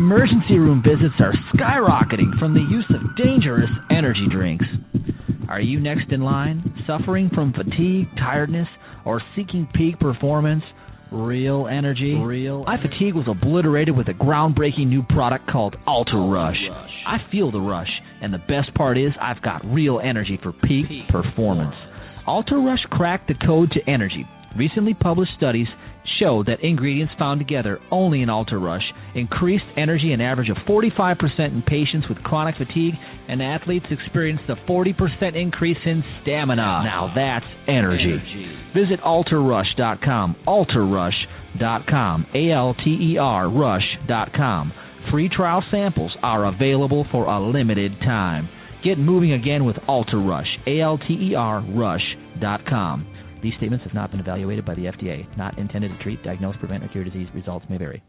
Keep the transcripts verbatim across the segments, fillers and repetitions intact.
Emergency room visits are skyrocketing from the use of dangerous energy drinks. Are you next in line, suffering from fatigue, tiredness, or seeking peak performance? Real energy? Real My fatigue was obliterated with a groundbreaking new product called Ultra Rush. I feel the rush, and the best part is I've got real energy for peak performance. Ultra Rush cracked the code to energy. Recently published studies show that ingredients found together only in Ultra Rush increased energy an average of forty-five percent in patients with chronic fatigue, and athletes experienced a forty percent increase in stamina. Now that's energy. energy. Visit alter rush dot com, alter rush dot com, A L T E R rush dot com. Free trial samples are available for a limited time. Get moving again with Ultra Rush, A L T E R rush dot com. These statements have not been evaluated by the F D A. Not intended to treat, diagnose, prevent, or cure disease. Results may vary.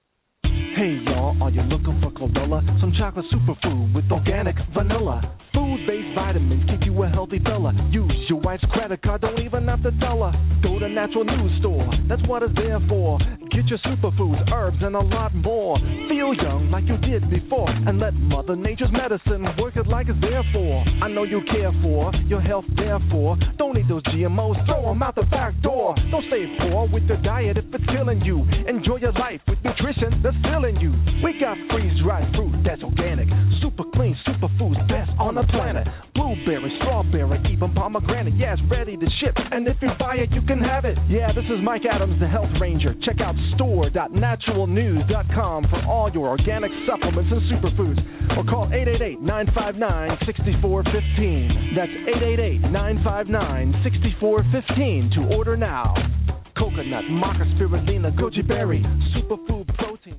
Hey y'all, are you looking for chlorella? Some chocolate superfood with organic vanilla. Food-based vitamins keep you a healthy fella. Use your wife's credit card, don't even have to tell her. Go to Natural News Store, that's what it's there for. Get your superfoods, herbs, and a lot more. Feel young like you did before, and let Mother Nature's medicine work it like it's there for. I know you care for your health, therefore. Don't eat those G M Os, throw them out the back door. Don't stay poor with your diet if it's killing you. Enjoy your life with nutrition that's filling you. We got freeze-dried fruit that's organic, super clean, superfoods, best on the planet. Blueberry, strawberry, even pomegranate. Yeah, it's ready to ship, and if you buy it, you can have it. Yeah, this is Mike Adams, the Health Ranger. Check out store dot natural news dot com for all your organic supplements and superfoods. Or call eight eight eight, nine five nine, six four one five. That's eight eight eight, nine five nine, six four one five to order now. Coconut, maca, spirulina, goji berry, superfood protein.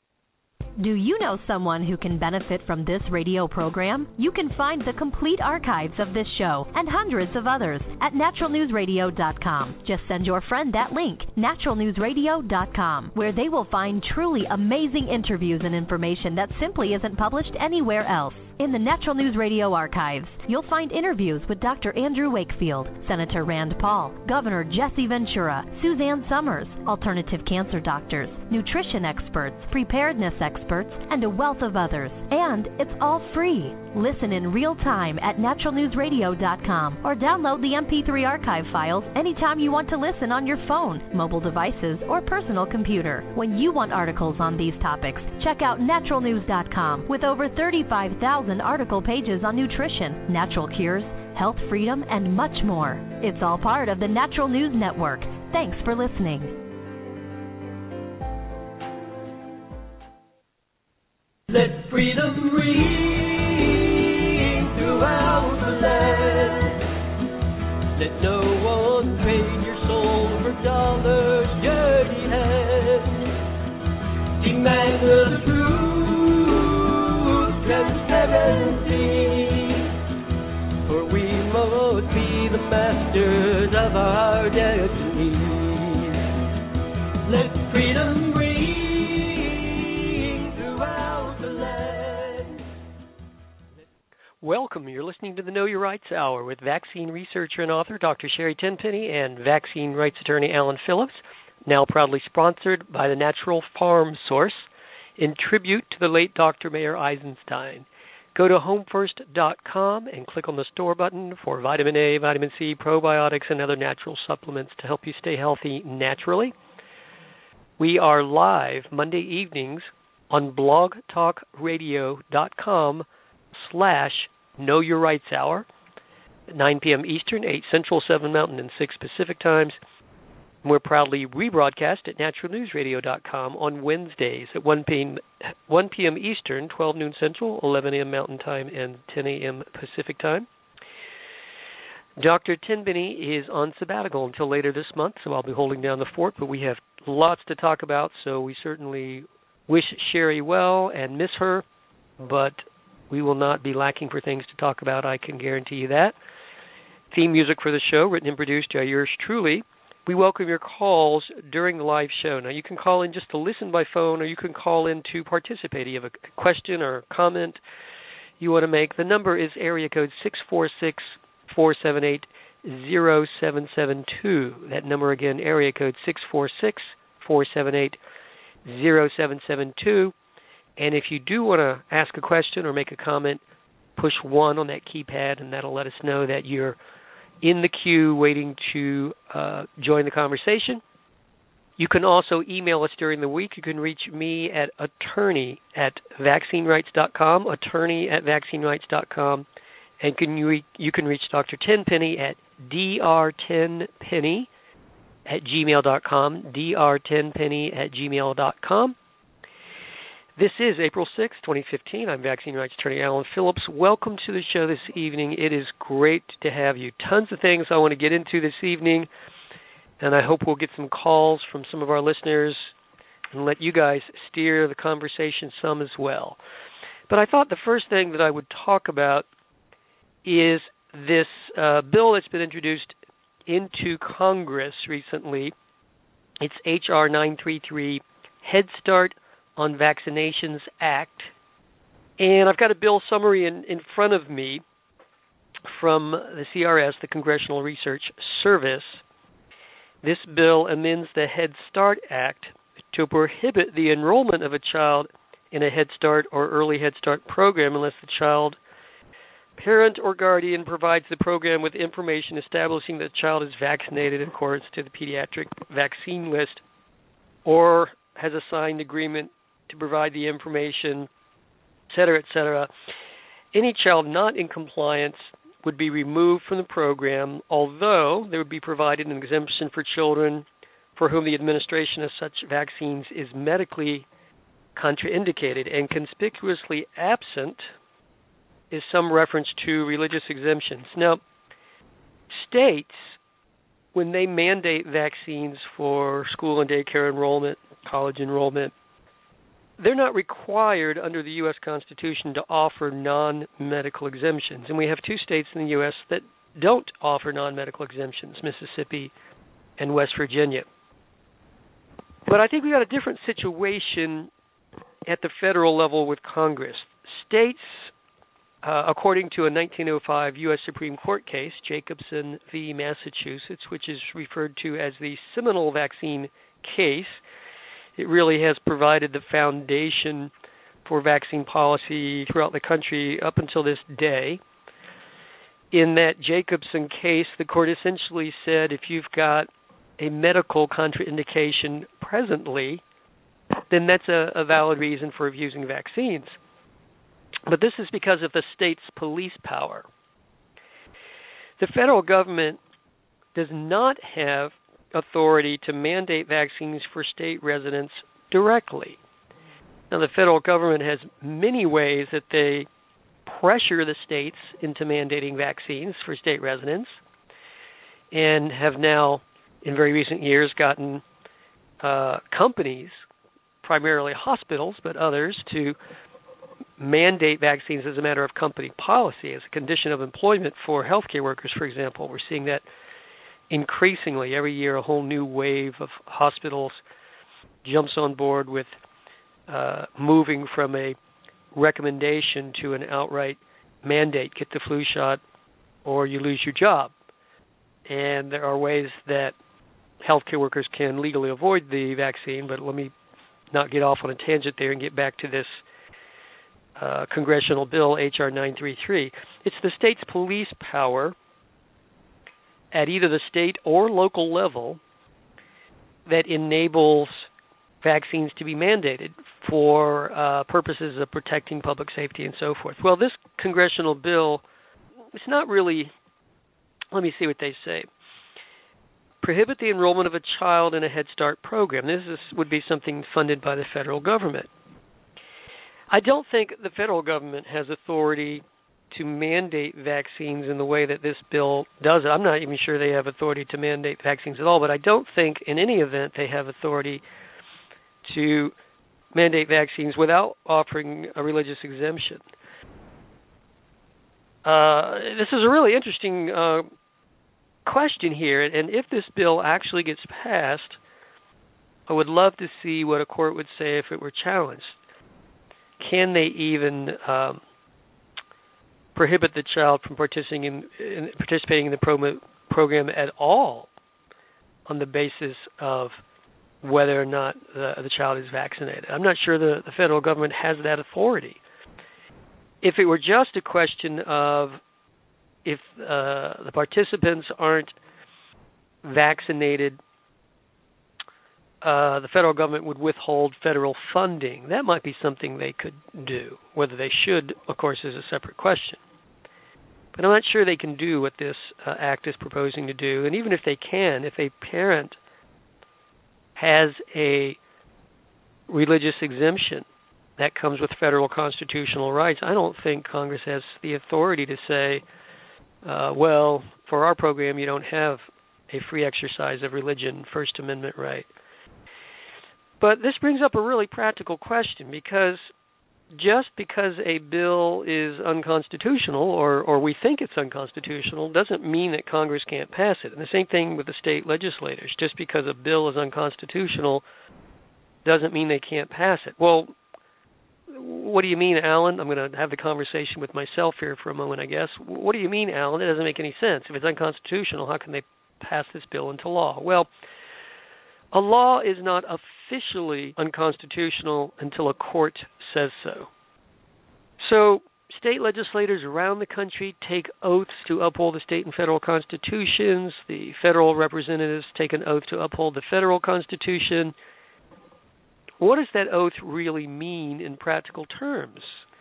Do you know someone who can benefit from this radio program? You can find the complete archives of this show and hundreds of others at natural news radio dot com. Just send your friend that link, natural news radio dot com, where they will find truly amazing interviews and information that simply isn't published anywhere else. In the Natural News Radio archives, you'll find interviews with Doctor Andrew Wakefield, Senator Rand Paul, Governor Jesse Ventura, Suzanne Summers, alternative cancer doctors, nutrition experts, preparedness experts, and a wealth of others. And it's all free. Listen in real time at natural news radio dot com or download the M P three archive files anytime you want to listen on your phone, mobile devices, or personal computer. When you want articles on these topics, check out natural news dot com with over thirty-five thousand article pages on nutrition, natural cures, health freedom, and much more. It's all part of the Natural News Network. Thanks for listening. Let freedom ring throughout the land. Let no one trade your soul for dollars, dirty hands. Demand the truth, transparency, for we must be the masters of our destiny. Let freedom ring throughout the land. Welcome. You're listening to the Know Your Rights Hour with vaccine researcher and author Doctor Sherry Tenpenny and vaccine rights attorney Alan Phillips, now proudly sponsored by the Natural Farm Source in tribute to the late Doctor Mayer Eisenstein. Go to home first dot com and click on the store button for vitamin A, vitamin C, probiotics, and other natural supplements to help you stay healthy naturally. We are live Monday evenings on blogtalkradio.com slash Know Your Rights Hour, nine p.m. Eastern, eight Central, seven Mountain, and six Pacific times. We're proudly rebroadcast at natural news radio dot com on Wednesdays at one p.m. Eastern, twelve noon Central, eleven a.m. Mountain Time, and ten a.m. Pacific Time. Doctor Tenpenny is on sabbatical until later this month, so I'll be holding down the fort, but we have lots to talk about, so we certainly wish Sherry well and miss her, but we will not be lacking for things to talk about, I can guarantee you that. Theme music for the show, written and produced by yours truly. We welcome your calls during the live show. Now, you can call in just to listen by phone, or you can call in to participate. You have a question or a comment you want to make. The number is area code six four six, four seven eight, zero seven seven two. That number again, area code six four six, four seven eight, zero seven seven two. And if you do want to ask a question or make a comment, push one on that keypad, and that'll let us know that you're in the queue waiting to uh, join the conversation. You can also email us during the week. You can reach me at attorney at vaccine rights dot com, attorney at vaccine rights dot com, and can you, re- you can reach Doctor Tenpenny at d r ten penny at gmail dot com, d r ten penny at gmail dot com. This is April sixth, twenty fifteen. I'm Vaccine Rights Attorney Alan Phillips. Welcome to the show this evening. It is great to have you. Tons of things I want to get into this evening, and I hope we'll get some calls from some of our listeners and let you guys steer the conversation some as well. But I thought the first thing that I would talk about is this uh, bill that's been introduced into Congress recently. It's H R nine thirty-three, Head Start on Vaccinations Act. And I've got a bill summary in, in front of me from the C R S, the Congressional Research Service. This bill amends the Head Start Act to prohibit the enrollment of a child in a Head Start or Early Head Start program unless the child, parent, or guardian provides the program with information establishing that the child is vaccinated in accordance to the pediatric vaccine list or has a signed agreement to provide the information, et cetera, et cetera. Any child not in compliance would be removed from the program, although there would be provided an exemption for children for whom the administration of such vaccines is medically contraindicated, and conspicuously absent is some reference to religious exemptions. Now, states, when they mandate vaccines for school and daycare enrollment, college enrollment, they're not required under the U S Constitution to offer non-medical exemptions. And we have two states in the U S that don't offer non-medical exemptions, Mississippi and West Virginia. But I think we've got a different situation at the federal level with Congress. States, uh, according to a nineteen oh five U S Supreme Court case, Jacobson v. Massachusetts, which is referred to as the seminal vaccine case, it really has provided the foundation for vaccine policy throughout the country up until this day. In that Jacobson case, the court essentially said if you've got a medical contraindication presently, then that's a, a valid reason for refusing vaccines. But this is because of the state's police power. The federal government does not have authority to mandate vaccines for state residents directly. Now, the federal government has many ways that they pressure the states into mandating vaccines for state residents, and have now, in very recent years, gotten uh, companies, primarily hospitals, but others, to mandate vaccines as a matter of company policy, as a condition of employment for healthcare workers, for example. We're seeing that increasingly. Every year, a whole new wave of hospitals jumps on board with uh, moving from a recommendation to an outright mandate. Get the flu shot or you lose your job. And there are ways that healthcare workers can legally avoid the vaccine, but let me not get off on a tangent there and get back to this uh, congressional bill, H R nine thirty-three. It's the state's police power at either the state or local level that enables vaccines to be mandated for uh, purposes of protecting public safety and so forth. Well, this congressional bill, it's not really, let me see what they say. Prohibit the enrollment of a child in a Head Start program. This is, would be something funded by the federal government. I don't think the federal government has authority to mandate vaccines in the way that this bill does it. I'm not even sure they have authority to mandate vaccines at all, but I don't think in any event they have authority to mandate vaccines without offering a religious exemption. Uh, this is a really interesting uh, question here, and if this bill actually gets passed, I would love to see what a court would say if it were challenged. Can they even um, prohibit the child from participating in, in participating in the pro- program at all on the basis of whether or not the, the child is vaccinated. I'm not sure the, the federal government has that authority. If it were just a question of if uh, the participants aren't vaccinated, uh, the federal government would withhold federal funding. That might be something they could do. Whether they should, of course, is a separate question. But I'm not sure they can do what this uh, act is proposing to do. And even if they can, if a parent has a religious exemption that comes with federal constitutional rights, I don't think Congress has the authority to say, uh, well, for our program you don't have a free exercise of religion, First Amendment right. But this brings up a really practical question, because just because a bill is unconstitutional, or, or we think it's unconstitutional, doesn't mean that Congress can't pass it. And the same thing with the state legislators. Just because a bill is unconstitutional doesn't mean they can't pass it. Well, what do you mean, Alan? I'm going to have the conversation with myself here for a moment, I guess. What do you mean, Alan? It doesn't make any sense. If it's unconstitutional, how can they pass this bill into law? Well, a law is not officially unconstitutional until a court says so. So state legislators around the country take oaths to uphold the state and federal constitutions. The federal representatives take an oath to uphold the federal constitution. What does that oath really mean in practical terms?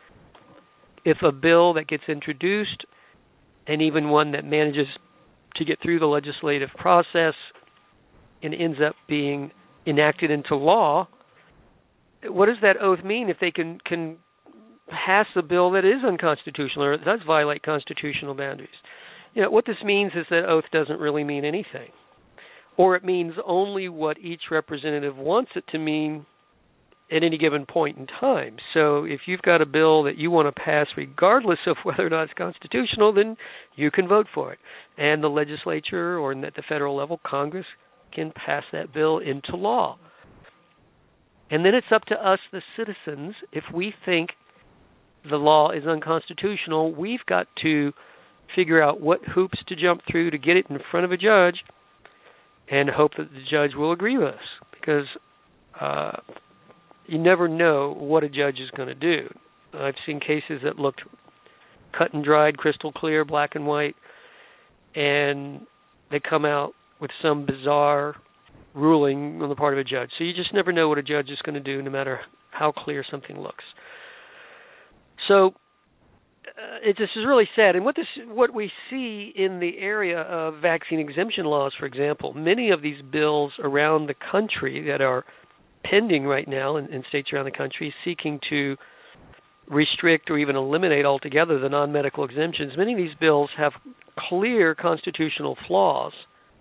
If a bill that gets introduced, and even one that manages to get through the legislative process and ends up being enacted into law, what does that oath mean if they can, can pass a bill that is unconstitutional or does violate constitutional boundaries? You know, what this means is that oath doesn't really mean anything, or it means only what each representative wants it to mean at any given point in time. So if you've got a bill that you want to pass regardless of whether or not it's constitutional, then you can vote for it. And the legislature, or at the federal level, Congress, can pass that bill into law. And then it's up to us, the citizens, if we think the law is unconstitutional, we've got to figure out what hoops to jump through to get it in front of a judge and hope that the judge will agree with us, because uh, you never know what a judge is going to do. I've seen cases that looked cut and dried, crystal clear, black and white, and they come out with some bizarre ruling on the part of a judge. So you just never know what a judge is going to do, no matter how clear something looks. So uh, it just is really sad. And what this, what we see in the area of vaccine exemption laws, for example, many of these bills around the country that are pending right now in, in states around the country seeking to restrict or even eliminate altogether the non-medical exemptions, many of these bills have clear constitutional flaws,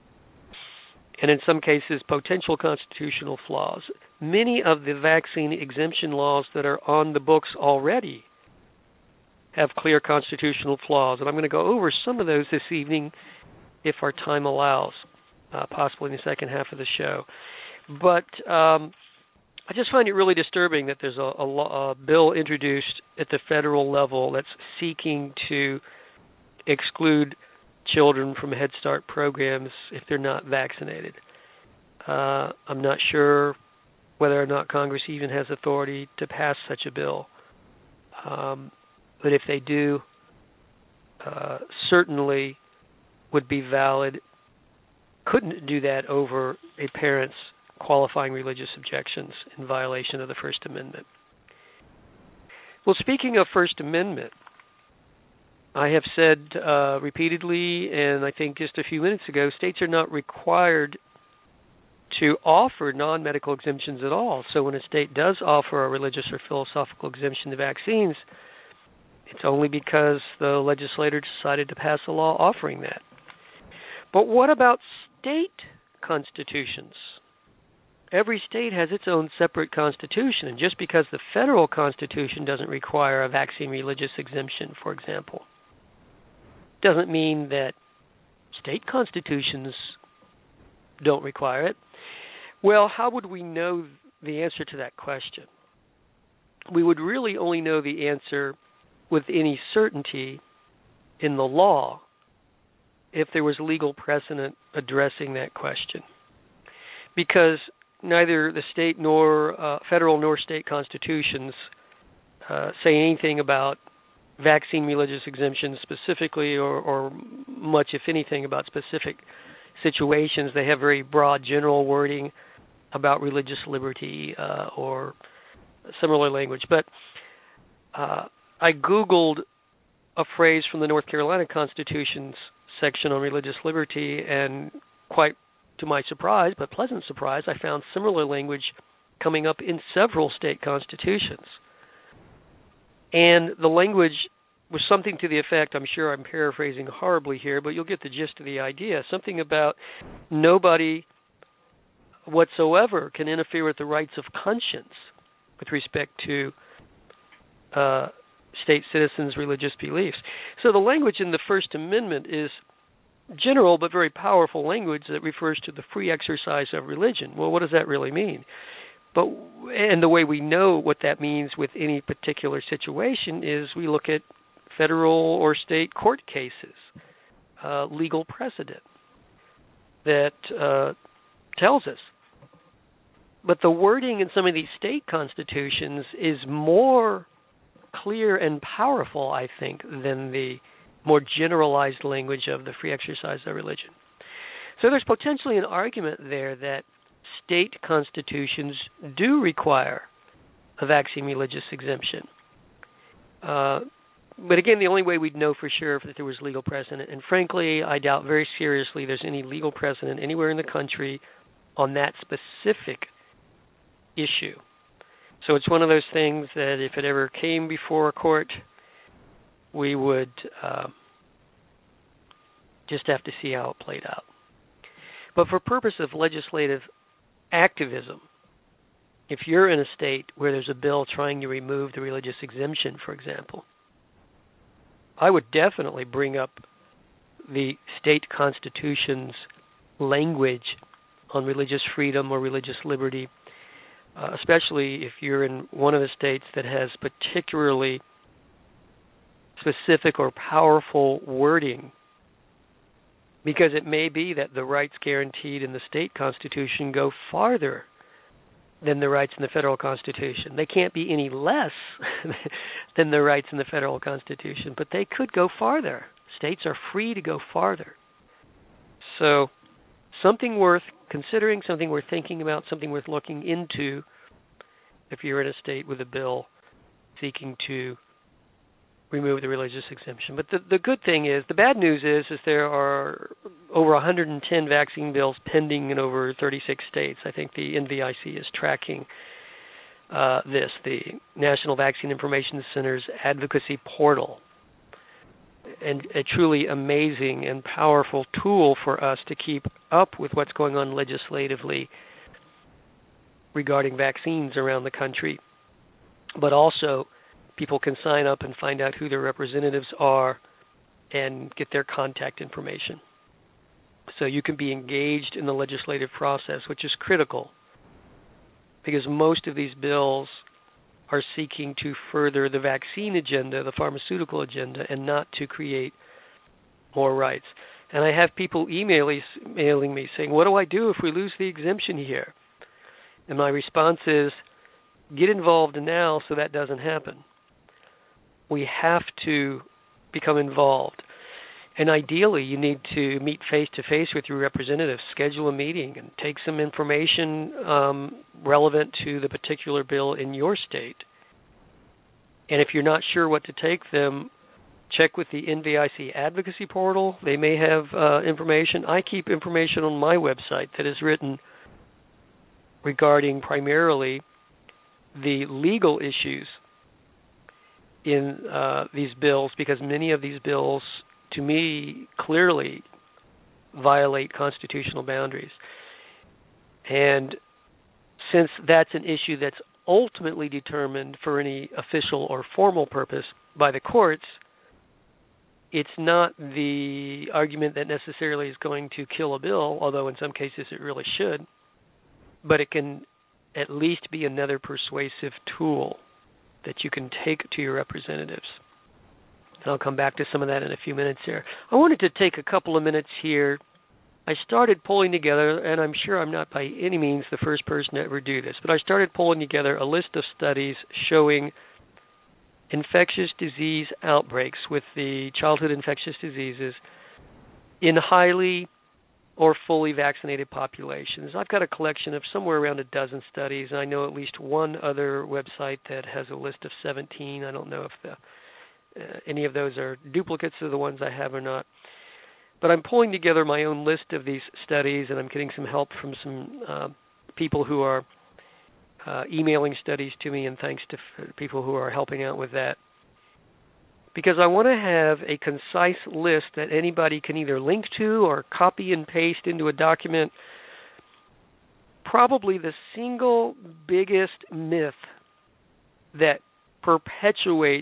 and in some cases potential constitutional flaws. Many of the vaccine exemption laws that are on the books already have clear constitutional flaws, and I'm going to go over some of those this evening if our time allows, uh, possibly in the second half of the show. But um, I just find it really disturbing that there's a, a, a bill introduced at the federal level that's seeking to exclude children from Head Start programs if they're not vaccinated. Uh, I'm not sure whether or not Congress even has authority to pass such a bill. Um, but if they do, uh, certainly would be valid. Couldn't do that over a parent's qualifying religious objections in violation of the First Amendment. Well, speaking of First Amendment, I have said uh, repeatedly, and I think just a few minutes ago, states are not required to offer non-medical exemptions at all. So when a state does offer a religious or philosophical exemption to vaccines, it's only because the legislator decided to pass a law offering that. But what about state constitutions? Every state has its own separate constitution, and just because the federal constitution doesn't require a vaccine religious exemption, for example, doesn't mean that state constitutions don't require it. Well, how would we know the answer to that question? We would really only know the answer with any certainty in the law if there was legal precedent addressing that question. Because neither the state nor uh, federal nor state constitutions uh, say anything about vaccine religious exemptions specifically, or, or much, if anything, about specific situations. They have very broad general wording about religious liberty uh, or similar language. But uh, I Googled a phrase from the North Carolina Constitution's section on religious liberty, and quite to my surprise, but pleasant surprise, I found similar language coming up in several state constitutions. And the language was something to the effect, I'm sure I'm paraphrasing horribly here, but you'll get the gist of the idea, something about nobody whatsoever can interfere with the rights of conscience with respect to uh, state citizens' religious beliefs. So the language in the First Amendment is general but very powerful language that refers to the free exercise of religion. Well, what does that really mean? But and the way we know what that means with any particular situation is we look at federal or state court cases, uh, legal precedent that uh, tells us. But the wording in some of these state constitutions is more clear and powerful, I think, than the more generalized language of the free exercise of religion. So there's potentially an argument there that state constitutions do require a vaccine religious exemption. Uh, but again, the only way we'd know for sure if that there was legal precedent, and frankly, I doubt very seriously there's any legal precedent anywhere in the country on that specific issue. So it's one of those things that if it ever came before a court, we would uh, just have to see how it played out. But for purpose of legislative activism, if you're in a state where there's a bill trying to remove the religious exemption, for example, I would definitely bring up the state constitution's language on religious freedom or religious liberty, uh, especially if you're in one of the states that has particularly specific or powerful wording, because it may be that the rights guaranteed in the state constitution go farther than the rights in the federal constitution. They can't be any less than the rights in the federal constitution, but they could go farther. States are free to go farther. So something worth considering, something worth thinking about, something worth looking into if you're in a state with a bill seeking to remove the religious exemption. But the, the good thing is, the bad news is, is there are over one hundred ten vaccine bills pending in over thirty-six states. I think the N V I C is tracking uh, this, the National Vaccine Information Center's advocacy portal, and a truly amazing and powerful tool for us to keep up with what's going on legislatively regarding vaccines around the country. But also, people can sign up and find out who their representatives are and get their contact information. So you can be engaged in the legislative process, which is critical, because most of these bills are seeking to further the vaccine agenda, the pharmaceutical agenda, and not to create more rights. And I have people emailing, emailing me saying, what do I do if we lose the exemption here? And my response is, get involved now so that doesn't happen. We have to become involved. And ideally, you need to meet face-to-face with your representatives, schedule a meeting, and take some information um, relevant to the particular bill in your state. And if you're not sure what to take them, check with the N V I C advocacy portal. They may have uh, information. I keep information on my website that is written regarding primarily the legal issues in uh, these bills, because many of these bills, to me, clearly violate constitutional boundaries. And since that's an issue that's ultimately determined for any official or formal purpose by the courts, it's not the argument that necessarily is going to kill a bill, although in some cases it really should, but it can at least be another persuasive tool that you can take to your representatives. And I'll come back to some of that in a few minutes here. I wanted to take a couple of minutes here I started pulling together, and I'm sure I'm not by any means the first person to ever do this, but I started pulling together a list of studies showing infectious disease outbreaks with the childhood infectious diseases in highly or fully vaccinated populations. I've got a collection of somewhere around a dozen studies, and I know at least one other website that has a list of seventeen. I don't know if the, uh, any of those are duplicates of the ones I have or not. But I'm pulling together my own list of these studies, and I'm getting some help from some uh, people who are uh, emailing studies to me, and thanks to f- people who are helping out with that. Because I want to have a concise list that anybody can either link to or copy and paste into a document. Probably the single biggest myth that perpetuates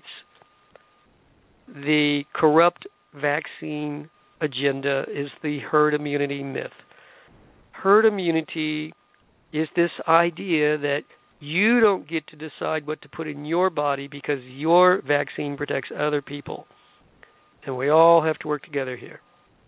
the corrupt vaccine agenda is the herd immunity myth. Herd immunity is this idea that you don't get to decide what to put in your body because your vaccine protects other people. And we all have to work together here.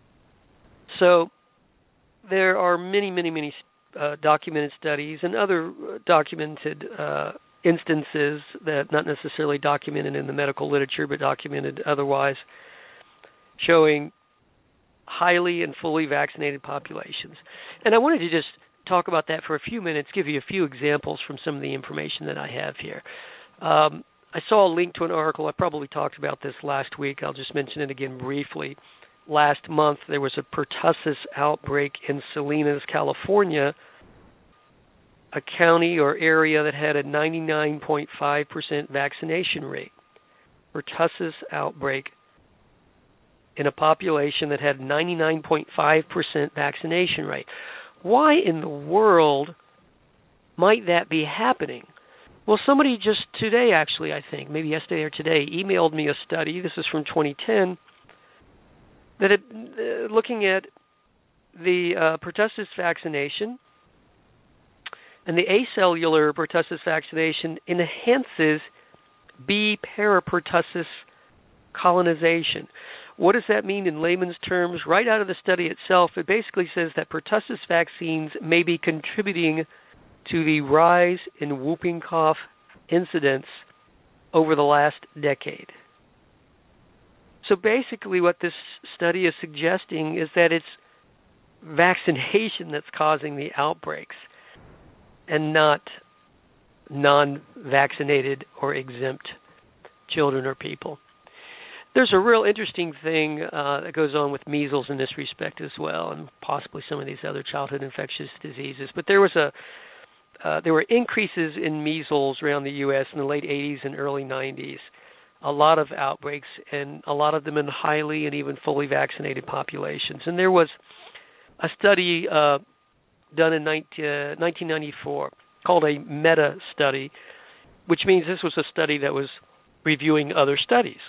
So there are many, many, many uh, documented studies and other documented uh, instances that not necessarily documented in the medical literature but documented otherwise, showing highly and fully vaccinated populations. And I wanted to just talk about that for a few minutes, give you a few examples from some of the information that I have here. Um, I saw a link to an article. I probably talked about this last week. I'll just mention it again briefly. Last month, there was a pertussis outbreak in Salinas, California, a county or area that had a ninety-nine point five percent vaccination rate. Pertussis outbreak in a population that had ninety-nine point five percent vaccination rate. Why in the world might that be happening? Well, somebody just today, actually, I think, maybe yesterday or today, emailed me a study, this is from twenty ten, that it, uh, looking at the uh, pertussis vaccination, and the acellular pertussis vaccination enhances B. parapertussis colonization. What does that mean in layman's terms? Right out of the study itself, it basically says that pertussis vaccines may be contributing to the rise in whooping cough incidence over the last decade. So basically what this study is suggesting is that it's vaccination that's causing the outbreaks and not non-vaccinated or exempt children or people. There's a real interesting thing uh, that goes on with measles in this respect as well, and possibly some of these other childhood infectious diseases. But there was a uh, there were increases in measles around the U S in the late eighties and early nineties. A lot of outbreaks, and a lot of them in highly and even fully vaccinated populations. And there was a study uh, done in nineteen ninety-four called a meta-study, which means this was a study that was reviewing other studies.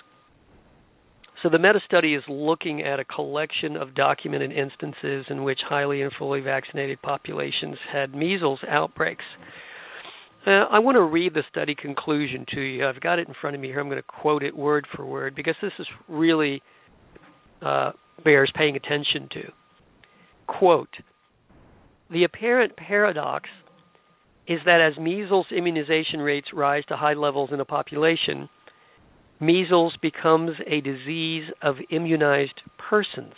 So the meta-study is looking at a collection of documented instances in which highly and fully vaccinated populations had measles outbreaks. Uh, I want to read the study conclusion to you. I've got it in front of me here. I'm going to quote it word for word because this is really uh, bears paying attention to. Quote, "The apparent paradox is that as measles immunization rates rise to high levels in a population, measles becomes a disease of immunized persons."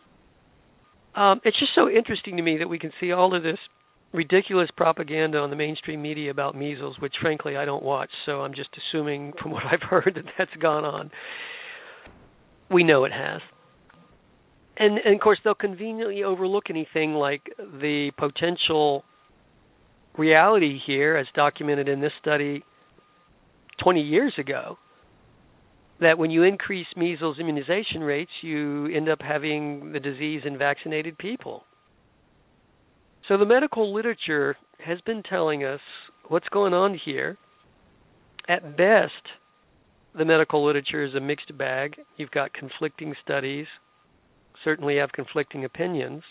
Um, it's just so interesting to me that we can see all of this ridiculous propaganda on the mainstream media about measles, which frankly I don't watch, so I'm just assuming from what I've heard that that's gone on. We know it has. And, and of course, they'll conveniently overlook anything like the potential reality here, as documented in this study twenty years ago, that when you increase measles immunization rates, you end up having the disease in vaccinated people. So the medical literature has been telling us what's going on here. At best, the medical literature is a mixed bag. You've got conflicting studies, certainly have conflicting opinions.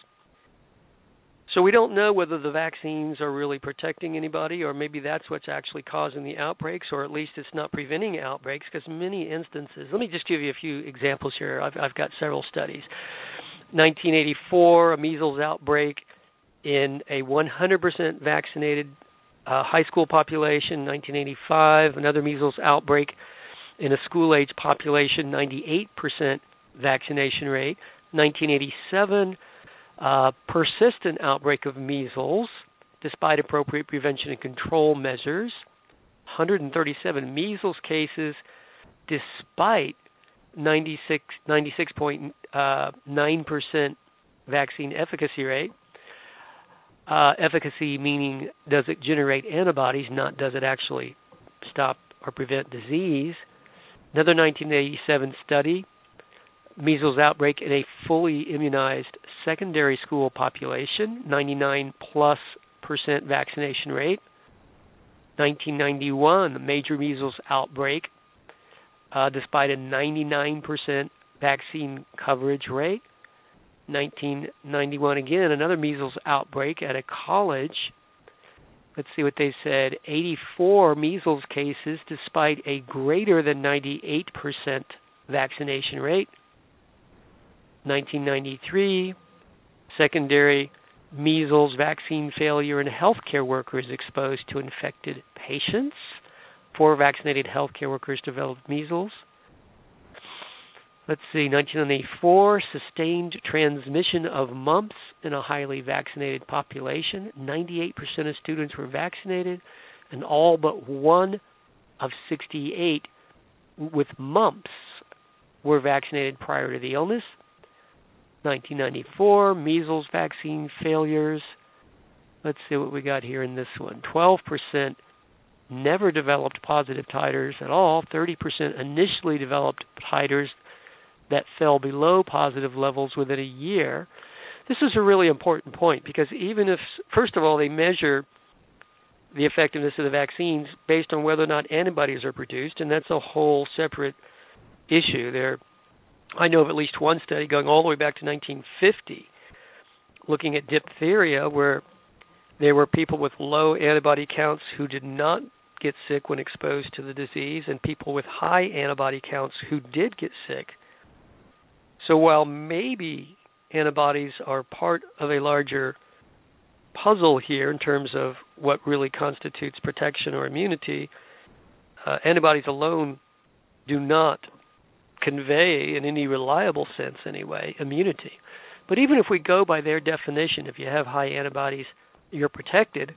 So we don't know whether the vaccines are really protecting anybody, or maybe that's what's actually causing the outbreaks, or at least it's not preventing outbreaks, because many instances, let me just give you a few examples here. I've, I've got several studies. nineteen eighty-four, a measles outbreak in a one hundred percent vaccinated uh, high school population. nineteen eighty-five, another measles outbreak in a school-age population, ninety-eight percent vaccination rate. nineteen eighty-seven, uh, persistent outbreak of measles despite appropriate prevention and control measures. one hundred thirty-seven measles cases despite ninety-six point nine percent vaccine efficacy rate. Uh, efficacy meaning does it generate antibodies, not does it actually stop or prevent disease. Another nineteen eighty-seven study, measles outbreak in a fully immunized secondary school population, ninety-nine plus percent vaccination rate. nineteen ninety-one, a major measles outbreak, uh, despite a ninety-nine percent vaccine coverage rate. nineteen ninety-one, again, another measles outbreak at a college. Let's see what they said. eighty-four measles cases despite a greater than ninety-eight percent vaccination rate. nineteen ninety-three, secondary measles vaccine failure in healthcare workers exposed to infected patients. Four vaccinated healthcare workers developed measles. Let's see, nineteen ninety-four, sustained transmission of mumps in a highly vaccinated population. ninety-eight percent of students were vaccinated, and all but one of sixty-eight with mumps were vaccinated prior to the illness. nineteen ninety-four, measles vaccine failures. Let's see what we got here in this one. twelve percent never developed positive titers at all. thirty percent initially developed titers that fell below positive levels within a year. This is a really important point because even if, first of all, they measure the effectiveness of the vaccines based on whether or not antibodies are produced, and that's a whole separate issue. There, I know of at least one study going all the way back to nineteen fifty looking at diphtheria where there were people with low antibody counts who did not get sick when exposed to the disease and people with high antibody counts who did get sick. So while maybe antibodies are part of a larger puzzle here in terms of what really constitutes protection or immunity, uh, antibodies alone do not convey, in any reliable sense anyway, immunity. But even if we go by their definition, if you have high antibodies, you're protected,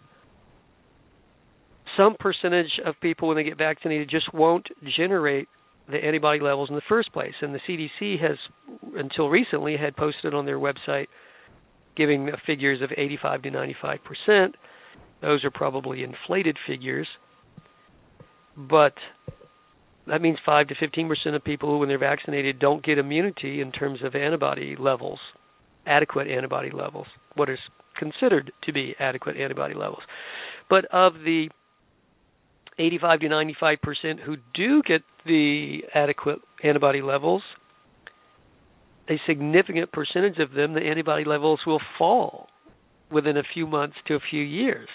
some percentage of people when they get vaccinated just won't generate the antibody levels in the first place. And the C D C has, until recently, had posted on their website giving figures of eighty-five to ninety-five percent. Those are probably inflated figures. But that means five to fifteen percent of people, when they're vaccinated, don't get immunity in terms of antibody levels, adequate antibody levels, what is considered to be adequate antibody levels. But of the eighty-five to ninety-five percent who do get the adequate antibody levels, a significant percentage of them, the antibody levels will fall within a few months to a few years.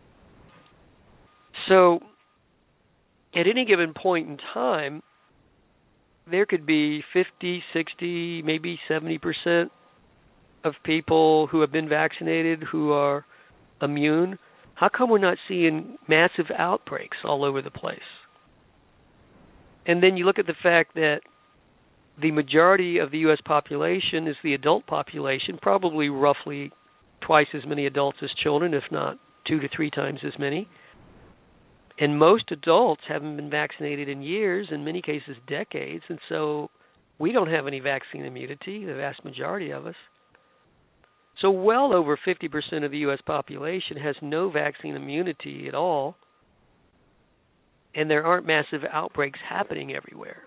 So at any given point in time, there could be fifty, sixty, maybe seventy percent of people who have been vaccinated who are immune. How come we're not seeing massive outbreaks all over the place? And then you look at the fact that the majority of the U S population is the adult population, probably roughly twice as many adults as children, if not two to three times as many. And most adults haven't been vaccinated in years, in many cases decades, and so we don't have any vaccine immunity, the vast majority of us. So well over fifty percent of the U S population has no vaccine immunity at all, and there aren't massive outbreaks happening everywhere.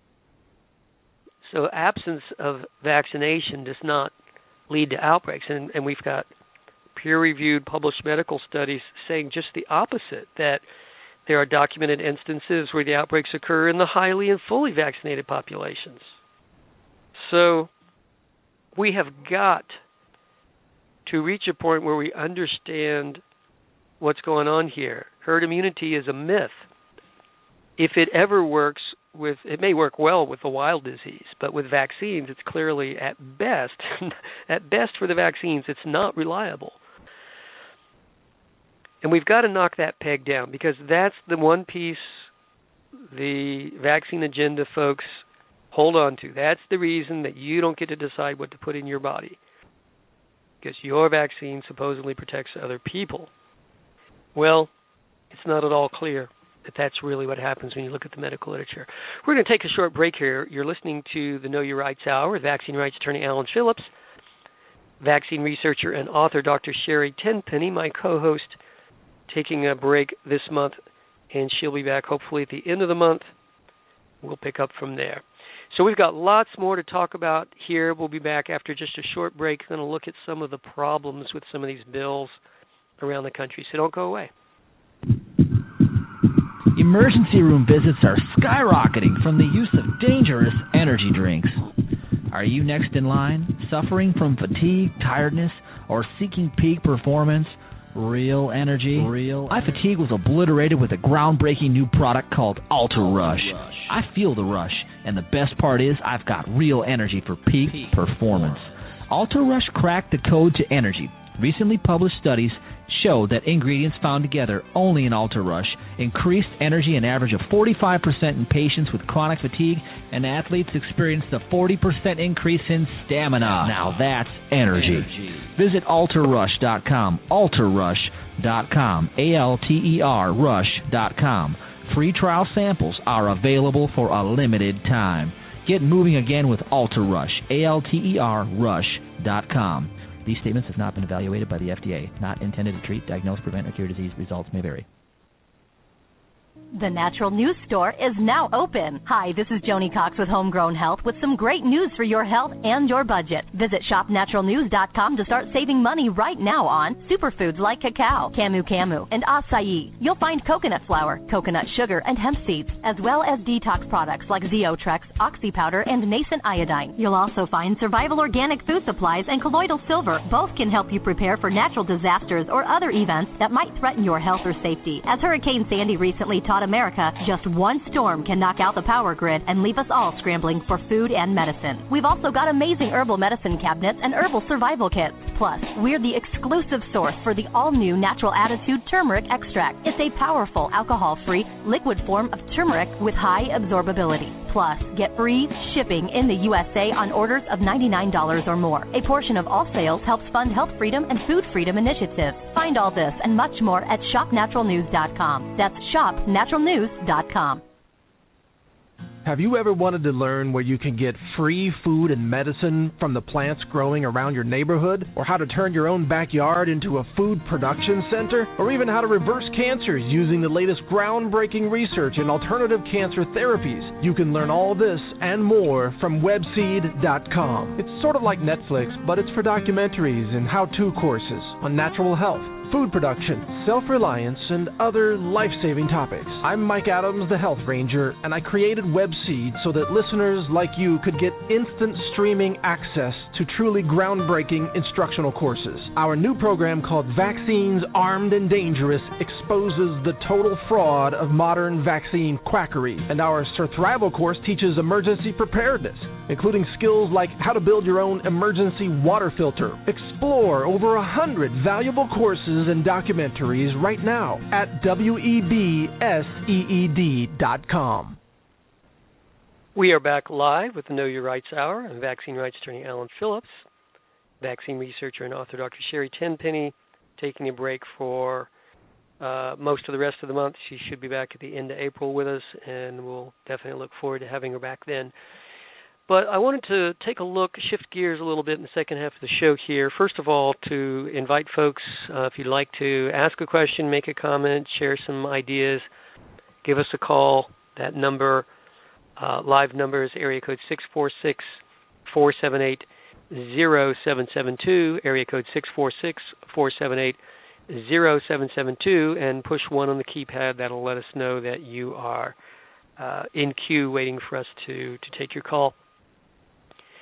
So absence of vaccination does not lead to outbreaks, and, and we've got peer-reviewed published medical studies saying just the opposite, that there are documented instances where the outbreaks occur in the highly and fully vaccinated populations. So we have got to reach a point where we understand what's going on here. Herd immunity is a myth. If it ever works, with it may work well with the wild disease, but with vaccines, it's clearly at best, at best for the vaccines, it's not reliable. And we've got to knock that peg down, because that's the one piece the vaccine agenda folks hold on to. That's the reason that you don't get to decide what to put in your body, because your vaccine supposedly protects other people. Well, it's not at all clear that that's really what happens when you look at the medical literature. We're going to take a short break here. You're listening to the Know Your Rights Hour with vaccine rights attorney Alan Phillips, vaccine researcher and author Doctor Sherry Tenpenny, my co-host, taking a break this month, and she'll be back hopefully at the end of the month. We'll pick up from there. So we've got lots more to talk about here. We'll be back after just a short break. We're going to look at some of the problems with some of these bills around the country, so don't go away. Emergency room visits are skyrocketing from the use of dangerous energy drinks. Are you next in line, suffering from fatigue, tiredness, or seeking peak performance? Real energy? Real. My fatigue was obliterated with a groundbreaking new product called Ultra Rush. I feel the rush, and the best part is I've got real energy for peak performance. Ultra Rush cracked the code to energy. Recently published studies show that ingredients found together only in Ultra Rush increased energy an average of forty-five percent in patients with chronic fatigue, and athletes experienced a forty percent increase in stamina. Now that's energy. energy. Visit Ultra Rush dot com, Ultra Rush dot com, A L T E R Rush dot com. Free trial samples are available for a limited time. Get moving again with Ultra Rush, A L T E R Rush dot com. These statements have not been evaluated by the F D A. Not intended to treat, diagnose, prevent, or cure disease. Results may vary. The Natural News Store is now open. Hi, this is Joni Cox with Homegrown Health with some great news for your health and your budget. Visit shop natural news dot com to start saving money right now on superfoods like cacao, camu camu, and acai. You'll find coconut flour, coconut sugar, and hemp seeds, as well as detox products like Zeotrex, Oxy Powder, and Nascent Iodine. You'll also find survival organic food supplies and colloidal silver. Both can help you prepare for natural disasters or other events that might threaten your health or safety. As Hurricane Sandy recently taught America, just one storm can knock out the power grid and leave us all scrambling for food and medicine. We've also got amazing herbal medicine cabinets and herbal survival kits. Plus, we're the exclusive source for the all-new Natural Attitude Turmeric Extract. It's a powerful, alcohol-free, liquid form of turmeric with high absorbability. Plus, get free shipping in the U S A on orders of ninety-nine dollars or more. A portion of all sales helps fund health freedom and food freedom initiatives. Find all this and much more at shop natural news dot com. That's shop natural news dot com. Have you ever wanted to learn where you can get free food and medicine from the plants growing around your neighborhood? Or how to turn your own backyard into a food production center? Or even how to reverse cancers using the latest groundbreaking research in alternative cancer therapies? You can learn all this and more from webseed dot com. It's sort of like Netflix, but it's for documentaries and how-to courses on natural health, food production, self-reliance, and other life-saving topics. I'm Mike Adams, the Health Ranger, and I created Webseed so that listeners like you could get instant streaming access to truly groundbreaking instructional courses. Our new program called Vaccines Armed and Dangerous exposes the total fraud of modern vaccine quackery, and our Surthrival course teaches emergency preparedness, including skills like how to build your own emergency water filter. Explore over a hundred valuable courses and documentaries right now at webseed dot com. We are back live with the Know Your Rights Hour. I'm vaccine rights attorney Alan Phillips, vaccine researcher and author Doctor Sherry Tenpenny, taking a break for uh, most of the rest of the month. She should be back at the end of April with us, and we'll definitely look forward to having her back then. But I wanted to take a look, shift gears a little bit in the second half of the show here. First of all, to invite folks, uh, if you'd like to ask a question, make a comment, share some ideas, give us a call. That number, uh, live number is area code six four six, four seven eight, zero seven seven two, area code six four six, four seven eight, zero seven seven two, and push one on the keypad. That'll let us know that you are uh, in queue waiting for us to, to take your call.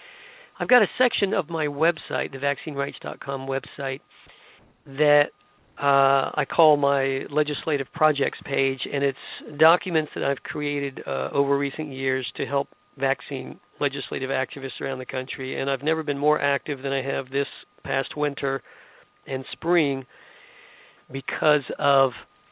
I've got a section of my website, the vaccine rights dot com website, that uh, I call my legislative projects page, and it's documents that I've created uh, over recent years to help vaccine legislative activists around the country. And I've never been more active than I have this past winter and spring because of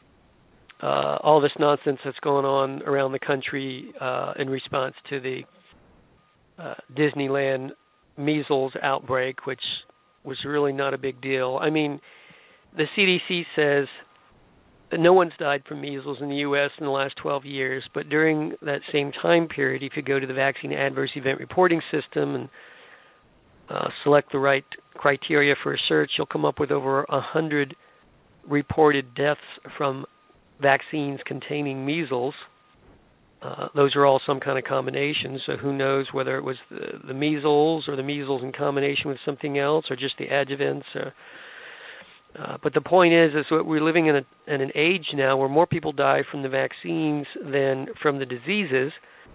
uh, all this nonsense that's going on around the country uh, in response to the uh, Disneyland measles outbreak, which was really not a big deal. I mean, the C D C says that no one's died from measles in the U S in the last twelve years, but during that same time period, if you go to the Vaccine Adverse Event Reporting System and uh, select the right criteria for a search, you'll come up with over one hundred reported deaths from vaccines containing measles. Uh, those are all some kind of combination, so who knows whether it was the, the measles or the measles in combination with something else or just the adjuvants. Uh, uh, but the point is, is that we're living in, a, in an age now where more people die from the vaccines than from the diseases.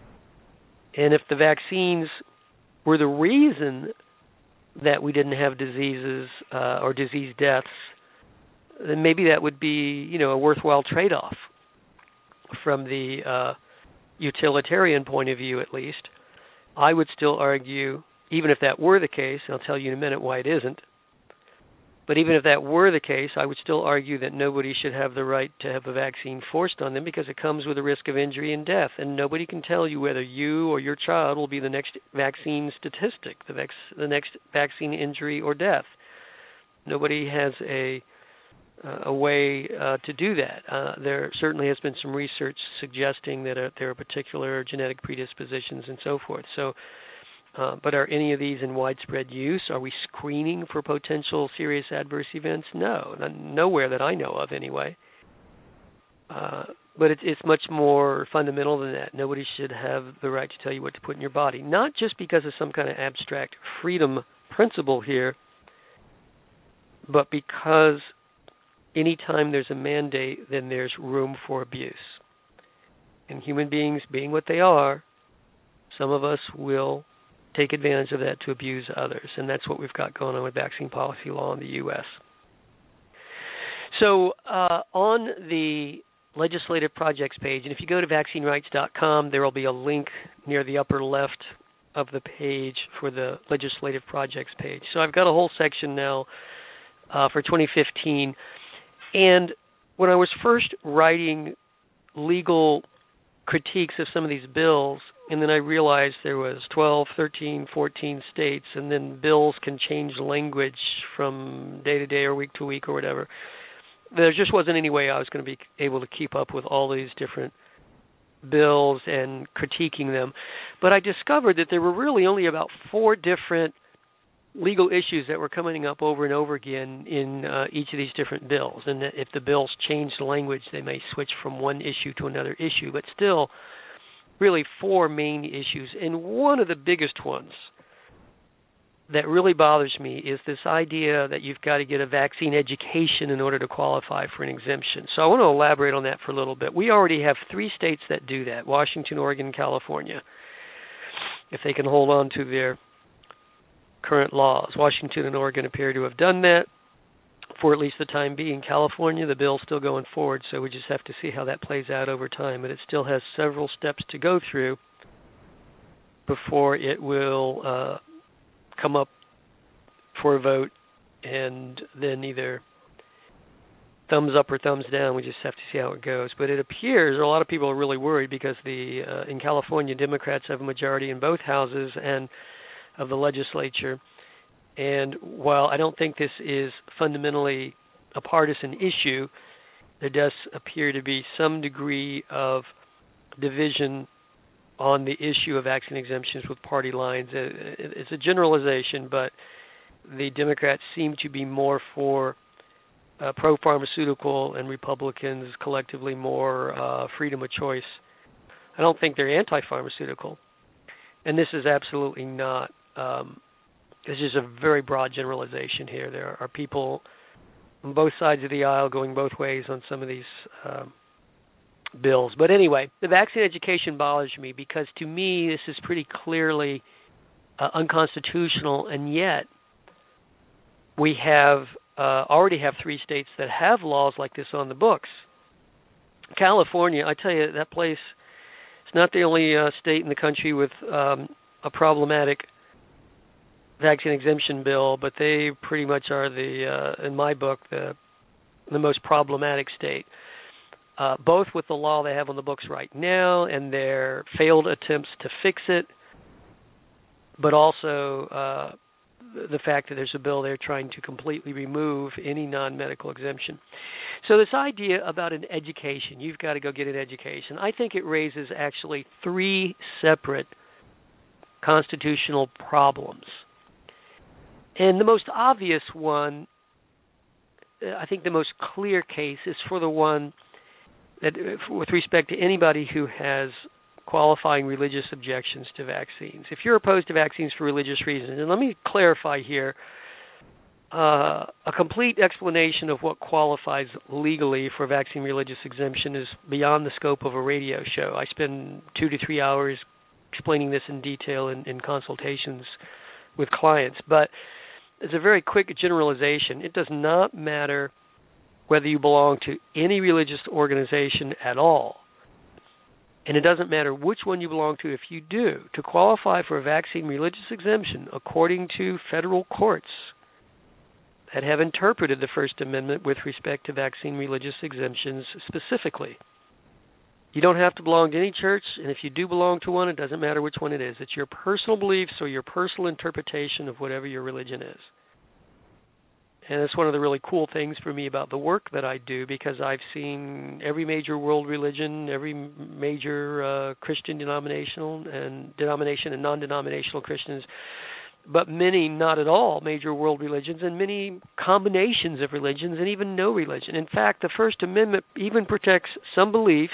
And if the vaccines were the reason that we didn't have diseases uh, or disease deaths, then maybe that would be, you know, a worthwhile trade-off from the uh, utilitarian point of view, at least. I would still argue, even if that were the case, and I'll tell you in a minute why it isn't, but even if that were the case, I would still argue that nobody should have the right to have a vaccine forced on them because it comes with a risk of injury and death, and nobody can tell you whether you or your child will be the next vaccine statistic, the, vac- the next vaccine injury or death. Nobody has a Uh, a way uh, to do that. Uh, there certainly has been some research suggesting that uh, there are particular genetic predispositions and so forth. So, uh, but are any of these in widespread use? Are we screening for potential serious adverse events? No, not, nowhere that I know of anyway. Uh, but it's, it's much more fundamental than that. Nobody should have the right to tell you what to put in your body, not just because of some kind of abstract freedom principle here, but because anytime there's a mandate, then there's room for abuse. And human beings, being what they are, some of us will take advantage of that to abuse others. And that's what we've got going on with vaccine policy law in the U S. So uh, on the legislative projects page, and if you go to vaccine rights dot com, there will be a link near the upper left of the page for the legislative projects page. So I've got a whole section now uh, for twenty fifteen. And when I was first writing legal critiques of some of these bills, and then I realized there was twelve, thirteen, fourteen states, and then bills can change language from day to day or week to week or whatever, there just wasn't any way I was going to be able to keep up with all these different bills and critiquing them. But I discovered that there were really only about four different legal issues that were coming up over and over again in uh, each of these different bills. And that if the bills change the language, they may switch from one issue to another issue. But still, really four main issues. And one of the biggest ones that really bothers me is this idea that you've got to get a vaccine education in order to qualify for an exemption. So I want to elaborate on that for a little bit. We already have three states that do that, Washington, Oregon, and California, if they can hold on to their current laws. Washington and Oregon appear to have done that for at least the time being. California, the bill's still going forward, so we just have to see how that plays out over time. But it still has several steps to go through before it will uh, come up for a vote and then either thumbs up or thumbs down. We just have to see how it goes. But it appears a lot of people are really worried because the uh, in California, Democrats have a majority in both houses and of the legislature. And while I don't think this is fundamentally a partisan issue, there does appear to be some degree of division on the issue of vaccine exemptions with party lines. It's a generalization, but the Democrats seem to be more for uh, pro-pharmaceutical and Republicans collectively more uh, freedom of choice. I don't think they're anti-pharmaceutical. And this is absolutely not Um, this is a very broad generalization here. There are people on both sides of the aisle going both ways on some of these um, bills. But anyway, the vaccine education bothers me because to me this is pretty clearly uh, unconstitutional, and yet we have uh, already have three states that have laws like this on the books. California, I tell you, that place, it's not the only uh, state in the country with um, a problematic vaccine exemption bill, but they pretty much are the, uh, in my book, the the most problematic state. Uh, both with the law they have on the books right now and their failed attempts to fix it, but also uh, the fact that there's a bill there trying to completely remove any non-medical exemption. So this idea about an education, you've got to go get an education, I think it raises actually three separate constitutional problems. And the most obvious one, I think the most clear case, is for the one that, with respect to anybody who has qualifying religious objections to vaccines. If you're opposed to vaccines for religious reasons, and let me clarify here, uh, a complete explanation of what qualifies legally for vaccine religious exemption is beyond the scope of a radio show. I spend two to three hours explaining this in detail in, in consultations with clients, but as a very quick generalization, it does not matter whether you belong to any religious organization at all. And it doesn't matter which one you belong to if you do. To qualify for a vaccine religious exemption, according to federal courts that have interpreted the First Amendment with respect to vaccine religious exemptions specifically, you don't have to belong to any church, and if you do belong to one, it doesn't matter which one it is. It's your personal beliefs or your personal interpretation of whatever your religion is. And it's one of the really cool things for me about the work that I do, because I've seen every major world religion, every major uh, Christian denominational and denomination and non-denominational Christians, but many, not at all, major world religions, and many combinations of religions, and even no religion. In fact, the First Amendment even protects some beliefs,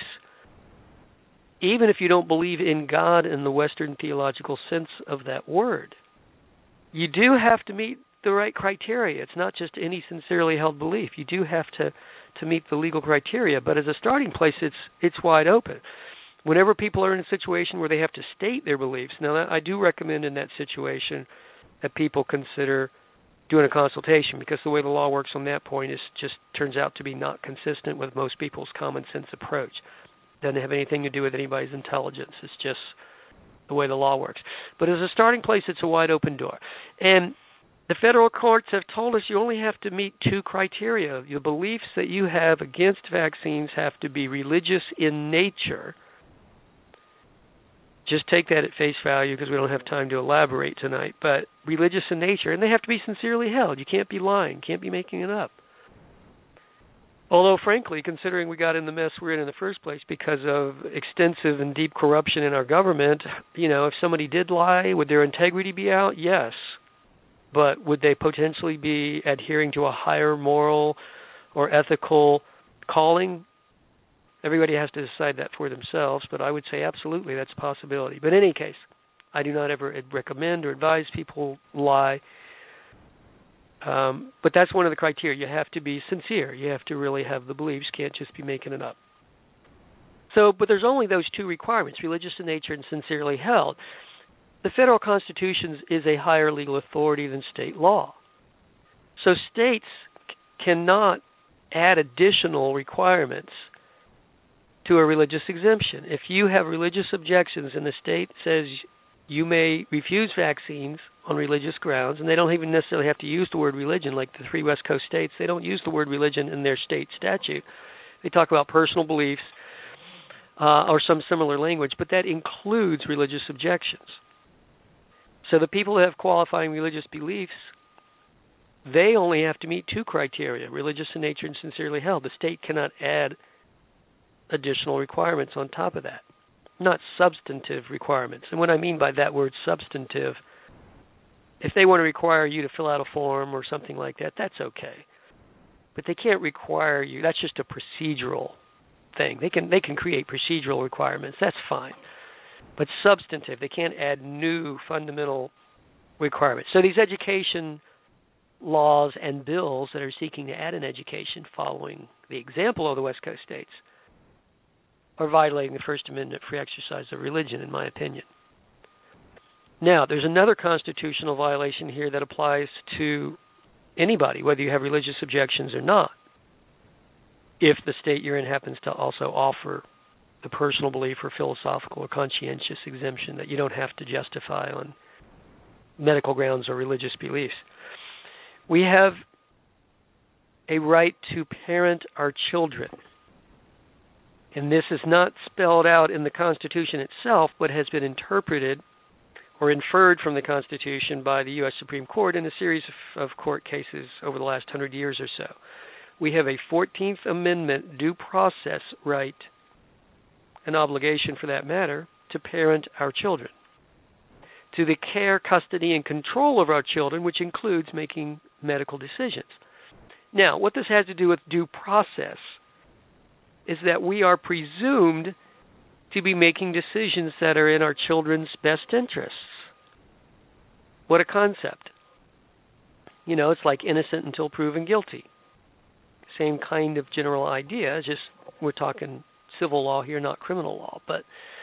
even if you don't believe in God in the Western theological sense of that word. You do have to meet the right criteria. It's not just any sincerely held belief. You do have to, to meet the legal criteria, but as a starting place, it's it's wide open. Whenever people are in a situation where they have to state their beliefs, now I do recommend in that situation that people consider doing a consultation, because the way the law works on that point is just turns out to be not consistent with most people's common sense approach. Doesn't have anything to do with anybody's intelligence. It's just the way the law works. But as a starting place, it's a wide open door. And the federal courts have told us you only have to meet two criteria. The beliefs that you have against vaccines have to be religious in nature. Just take that at face value, because we don't have time to elaborate tonight. But religious in nature, and they have to be sincerely held. You can't be lying, can't be making it up. Although, frankly, considering we got in the mess we're in in the first place because of extensive and deep corruption in our government, you know, if somebody did lie, would their integrity be out? Yes. But would they potentially be adhering to a higher moral or ethical calling? Everybody has to decide that for themselves, but I would say absolutely that's a possibility. But in any case, I do not ever recommend or advise people lie. Um, but that's one of the criteria. You have to be sincere. You have to really have the beliefs. Can't just be making it up. So, but there's only those two requirements, religious in nature and sincerely held. The federal Constitution is a higher legal authority than state law. So states c- cannot add additional requirements to a religious exemption. If you have religious objections and the state says you may refuse vaccines on religious grounds, and they don't even necessarily have to use the word religion, like the three West Coast states, they don't use the word religion in their state statute. They talk about personal beliefs uh, or some similar language, but that includes religious objections. So the people who have qualifying religious beliefs, they only have to meet two criteria, religious in nature and sincerely held. The state cannot add additional requirements on top of that, not substantive requirements. And what I mean by that word substantive, if they want to require you to fill out a form or something like that, that's okay. But they can't require you. That's just a procedural thing. They can they can create procedural requirements. That's fine. But substantive, they can't add new fundamental requirements. So these education laws and bills that are seeking to add an education following the example of the West Coast states are violating the First Amendment free exercise of religion, in my opinion. Now, there's another constitutional violation here that applies to anybody, whether you have religious objections or not, if the state you're in happens to also offer the personal belief or philosophical or conscientious exemption that you don't have to justify on medical grounds or religious beliefs. We have a right to parent our children. And this is not spelled out in the Constitution itself, but has been interpreted or inferred from the Constitution by the U S Supreme Court in a series of, of court cases over the last hundred years or so. We have a fourteenth Amendment due process right, an obligation for that matter, to parent our children, to the care, custody, and control of our children, which includes making medical decisions. Now, what this has to do with due process is that we are presumed to be making decisions that are in our children's best interests. What a concept. You know, it's like innocent until proven guilty. Same kind of general idea, just we're talking civil law here, not criminal law. But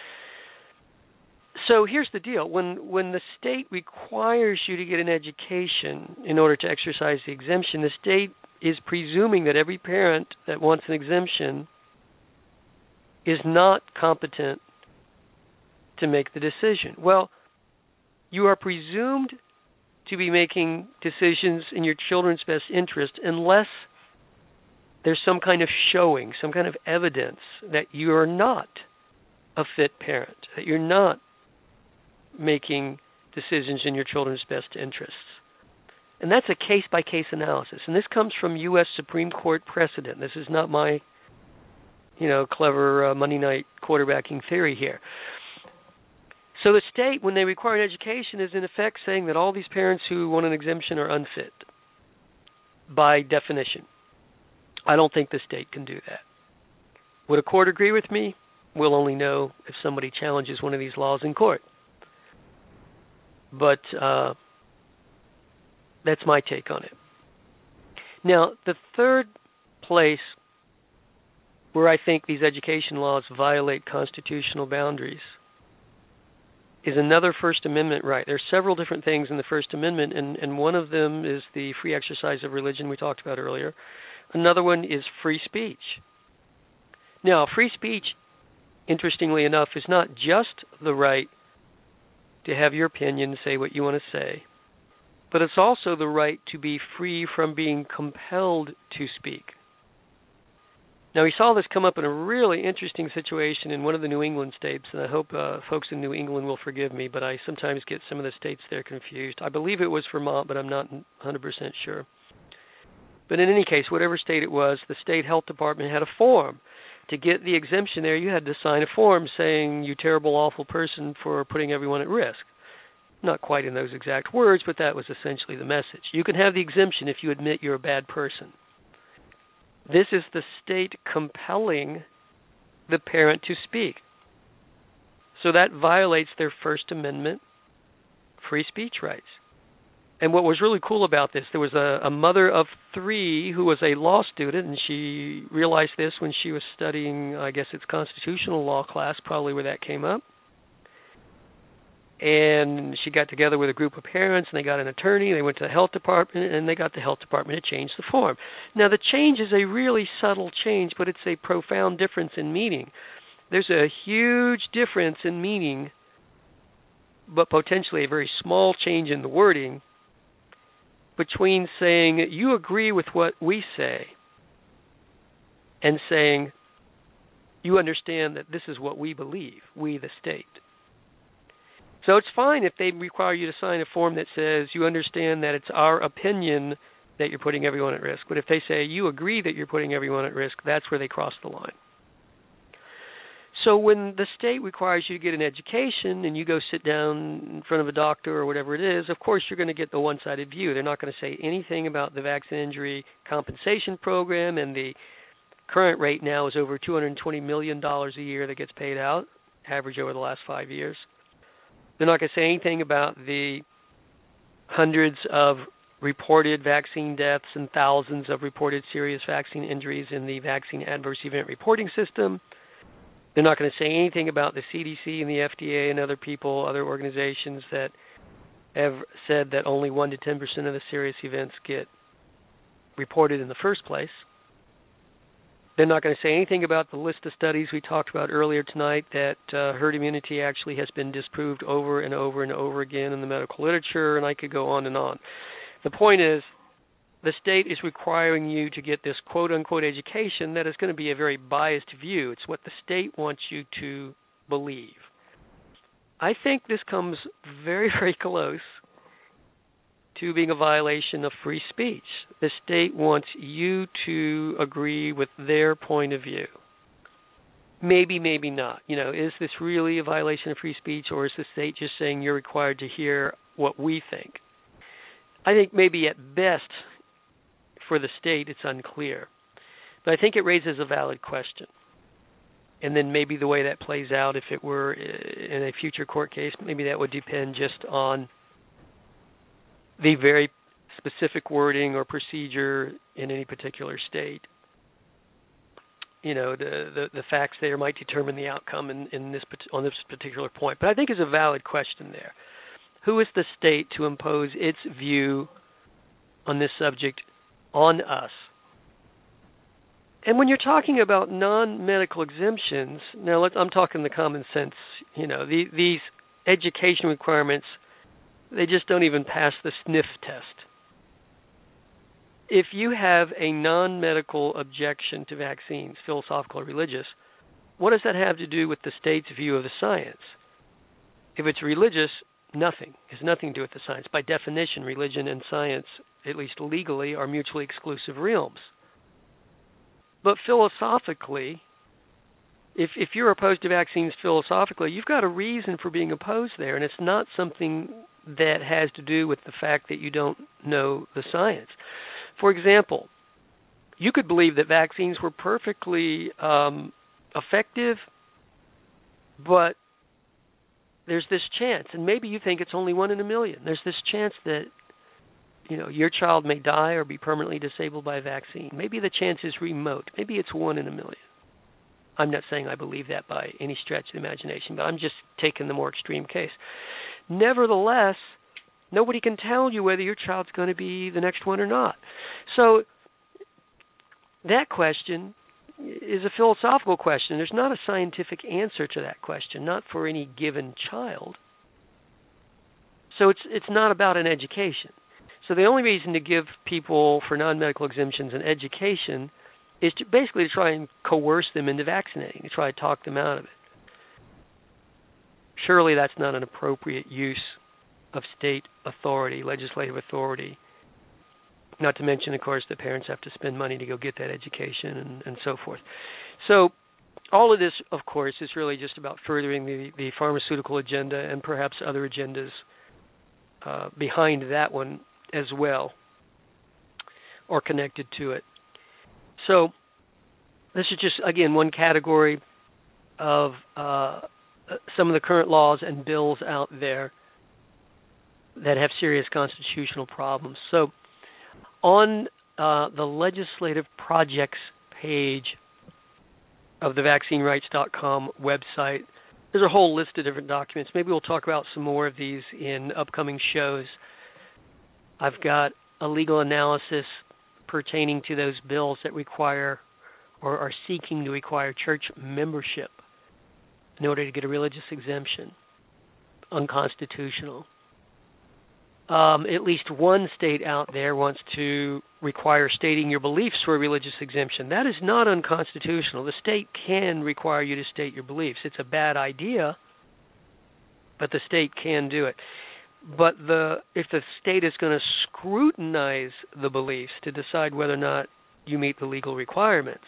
so here's the deal. When when the state requires you to get an education in order to exercise the exemption, the state is presuming that every parent that wants an exemption is not competent to make the decision. Well, you are presumed to be making decisions in your children's best interest unless there's some kind of showing, some kind of evidence that you are not a fit parent, that you're not making decisions in your children's best interests. And that's a case-by-case analysis. And this comes from U S Supreme Court precedent. This is not my, you know, clever uh, Monday night quarterbacking theory here. So the state, when they require an education, is in effect saying that all these parents who want an exemption are unfit by definition. I don't think the state can do that. Would a court agree with me? We'll only know if somebody challenges one of these laws in court. But uh, that's my take on it. Now, the third place where I think these education laws violate constitutional boundaries is another First Amendment right. There are several different things in the First Amendment, and, and one of them is the free exercise of religion we talked about earlier. Another one is free speech. Now, free speech, interestingly enough, is not just the right to have your opinion, say what you want to say, but it's also the right to be free from being compelled to speak. Now, we saw this come up in a really interesting situation in one of the New England states, and I hope uh, folks in New England will forgive me, but I sometimes get some of the states there confused. I believe it was Vermont, but I'm not one hundred percent sure. But in any case, whatever state it was, the state health department had a form. To get the exemption there, you had to sign a form saying, you terrible, awful person for putting everyone at risk. Not quite in those exact words, but that was essentially the message. You can have the exemption if you admit you're a bad person. This is the state compelling the parent to speak. So that violates their First Amendment free speech rights. And what was really cool about this, there was a, a mother of three who was a law student, and she realized this when she was studying, I guess it's constitutional law class, probably where that came up. And she got together with a group of parents, and they got an attorney, they went to the health department, and they got the health department to change the form. Now, the change is a really subtle change, but it's a profound difference in meaning. There's a huge difference in meaning, but potentially a very small change in the wording, between saying, you agree with what we say, and saying, you understand that this is what we believe, we the state. So it's fine if they require you to sign a form that says, you understand that it's our opinion that you're putting everyone at risk. But if they say, you agree that you're putting everyone at risk, that's where they cross the line. So when the state requires you to get an education and you go sit down in front of a doctor or whatever it is, of course you're going to get the one-sided view. They're not going to say anything about the Vaccine Injury Compensation Program, and the current rate now is over two hundred twenty million dollars a year that gets paid out, average over the last five years. They're not going to say anything about the hundreds of reported vaccine deaths and thousands of reported serious vaccine injuries in the Vaccine Adverse Event Reporting System. They're not going to say anything about the C D C and the F D A and other people, other organizations that have said that only one to ten percent of the serious events get reported in the first place. They're not going to say anything about the list of studies we talked about earlier tonight that uh, herd immunity actually has been disproved over and over and over again in the medical literature, and I could go on and on. The point is, the state is requiring you to get this quote-unquote education that is going to be a very biased view. It's what the state wants you to believe. I think this comes very, very close to being a violation of free speech. The state wants you to agree with their point of view. Maybe, maybe not. You know, is this really a violation of free speech, or is the state just saying you're required to hear what we think? I think maybe at best for the state it's unclear. But I think it raises a valid question. And then maybe the way that plays out, if it were in a future court case, maybe that would depend just on the very specific wording or procedure in any particular state. You know, the, the, the facts there might determine the outcome in, in this on this particular point. But I think it's a valid question there. Who is the state to impose its view on this subject on us? And when you're talking about non-medical exemptions, now let's, I'm talking the common sense, you know, the, these education requirements, they just don't even pass the sniff test. If you have a non-medical objection to vaccines, philosophical or religious, what does that have to do with the state's view of the science? If it's religious, nothing. It has nothing to do with the science. By definition, religion and science, at least legally, are mutually exclusive realms. But philosophically, if if you're opposed to vaccines philosophically, you've got a reason for being opposed there, and it's not something that has to do with the fact that you don't know the science. For example, you could believe that vaccines were perfectly um, effective, but there's this chance, and maybe you think it's only one in a million. There's this chance that, you know, your child may die or be permanently disabled by a vaccine. Maybe the chance is remote. Maybe it's one in a million. I'm not saying I believe that by any stretch of the imagination, but I'm just taking the more extreme case. Nevertheless, nobody can tell you whether your child's going to be the next one or not. So that question is a philosophical question. There's not a scientific answer to that question, not for any given child. So it's it's not about an education. So the only reason to give people for non-medical exemptions an education is to basically to try and coerce them into vaccinating, to try to talk them out of it. Surely that's not an appropriate use of state authority, legislative authority. Not to mention, of course, that parents have to spend money to go get that education and, and so forth. So all of this, of course, is really just about furthering the, the pharmaceutical agenda and perhaps other agendas uh, behind that one as well, or connected to it. So this is just, again, one category of uh, some of the current laws and bills out there that have serious constitutional problems. So on uh, the legislative projects page of the vaccine rights dot com website, there's a whole list of different documents. Maybe we'll talk about some more of these in upcoming shows. I've got a legal analysis pertaining to those bills that require or are seeking to require church membership in order to get a religious exemption. Unconstitutional. Um, at least one state out there wants to require stating your beliefs for a religious exemption. That is not unconstitutional. The state can require you to state your beliefs. It's a bad idea, but the state can do it. But the if the state is going to scrutinize the beliefs to decide whether or not you meet the legal requirements,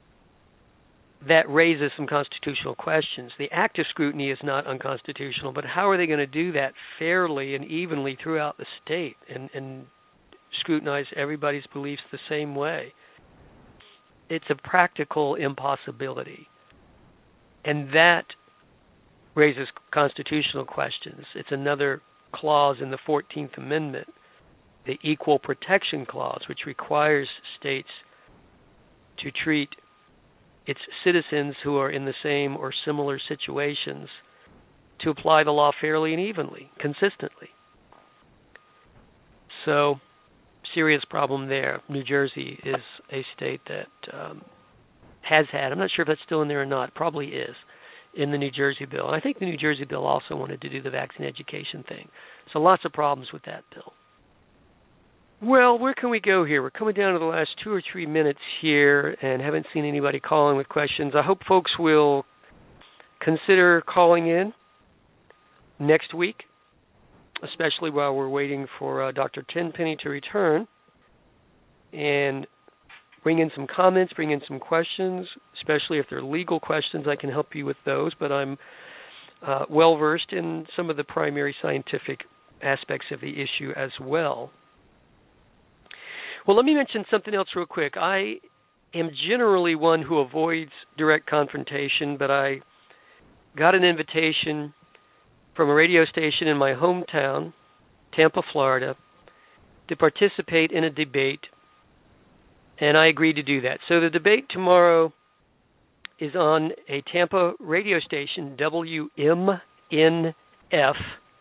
that raises some constitutional questions. The active scrutiny is not unconstitutional, but how are they going to do that fairly and evenly throughout the state and, and scrutinize everybody's beliefs the same way? It's a practical impossibility. And that raises constitutional questions. It's another clause in the fourteenth Amendment, the Equal Protection Clause, which requires states to treat its citizens who are in the same or similar situations to apply the law fairly and evenly, consistently. So serious problem there. New Jersey is a state that um, has had, I'm not sure if that's still in there or not, probably is, in the New Jersey bill. And I think the New Jersey bill also wanted to do the vaccine education thing. So lots of problems with that bill. Well, where can we go here? We're coming down to the last two or three minutes here and haven't seen anybody calling with questions. I hope folks will consider calling in next week, especially while we're waiting for uh, Doctor Tenpenny to return, and bring in some comments, bring in some questions, especially if they're legal questions. I can help you with those, but I'm uh, well-versed in some of the primary scientific aspects of the issue as well. Well, let me mention something else real quick. I am generally one who avoids direct confrontation, but I got an invitation from a radio station in my hometown, Tampa, Florida, to participate in a debate, and I agreed to do that. So the debate tomorrow is on a Tampa radio station, W M N F.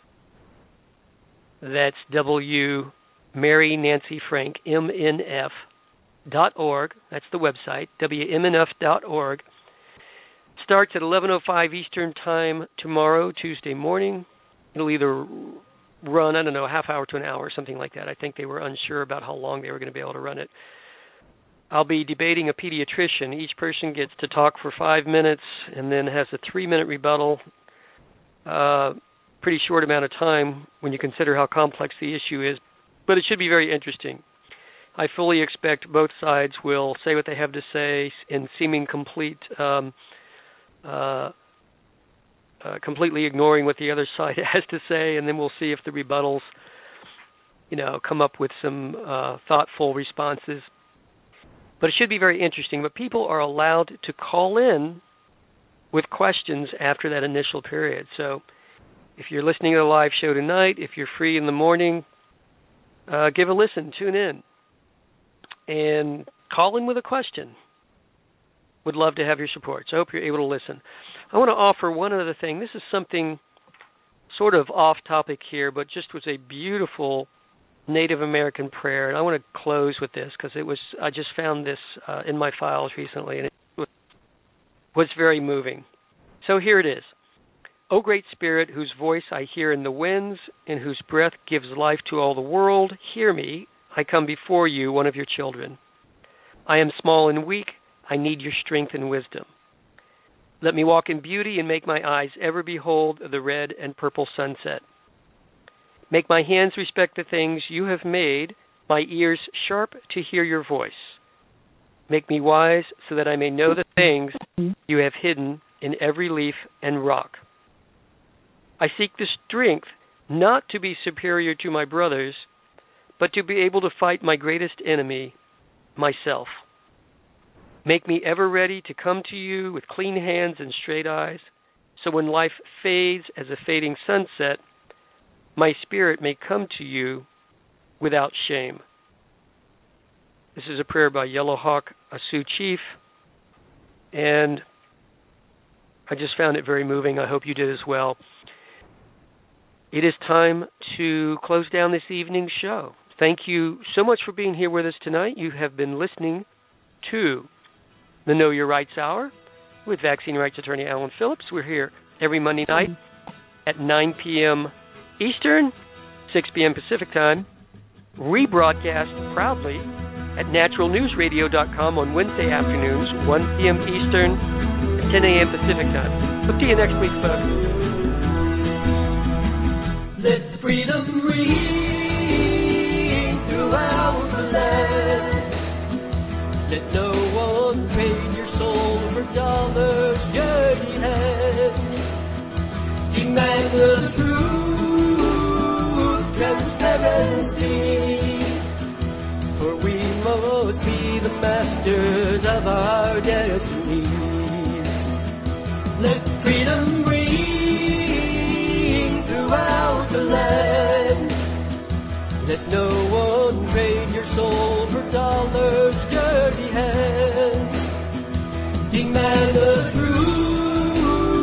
That's W Mary Nancy Frank, M N F dot org. That's the website, W M N F dot org. Starts at eleven oh five Eastern Time tomorrow, Tuesday morning. It'll either run, I don't know, a half hour to an hour, something like that. I think they were unsure about how long they were going to be able to run it. I'll be debating a pediatrician. Each person gets to talk for five minutes and then has a three-minute rebuttal. Uh, pretty short amount of time when you consider how complex the issue is, but it should be very interesting. I fully expect both sides will say what they have to say in seeming complete, um, uh, uh, completely ignoring what the other side has to say, and then we'll see if the rebuttals, you know, come up with some uh, thoughtful responses. But it should be very interesting. But people are allowed to call in with questions after that initial period. So if you're listening to the live show tonight, if you're free in the morning, uh, give a listen, tune in, and call in with a question. Would love to have your support. So I hope you're able to listen. I want to offer one other thing. This is something sort of off topic here, but just was a beautiful Native American prayer, and I want to close with this because it was. I just found this uh, in my files recently, and it was, was very moving. So here it is. O great Spirit, whose voice I hear in the winds, and whose breath gives life to all the world, hear me. I come before you, one of your children. I am small and weak. I need your strength and wisdom. Let me walk in beauty and make my eyes ever behold the red and purple sunset. Make my hands respect the things you have made, my ears sharp to hear your voice. Make me wise so that I may know the things you have hidden in every leaf and rock. I seek the strength not to be superior to my brothers, but to be able to fight my greatest enemy, myself. Make me ever ready to come to you with clean hands and straight eyes, so when life fades as a fading sunset, my spirit may come to you without shame. This is a prayer by Yellow Hawk, a Sioux chief, and I just found it very moving. I hope you did as well. It is time to close down this evening's show. Thank you so much for being here with us tonight. You have been listening to the Know Your Rights Hour with Vaccine Rights Attorney Alan Phillips. We're here every Monday night at nine p.m. Eastern, six p.m. Pacific Time, rebroadcast proudly at natural news radio dot com on Wednesday afternoons, one p.m. Eastern, ten a.m. Pacific Time. Hope to you next week, folks. Let freedom ring throughout the land. Let no one trade your soul for dollars, dirty hands. Demand the truth, transparency, for we must be the masters of our destinies. Let freedom ring throughout the land. Let no one trade your soul for dollars, dirty hands. Demand the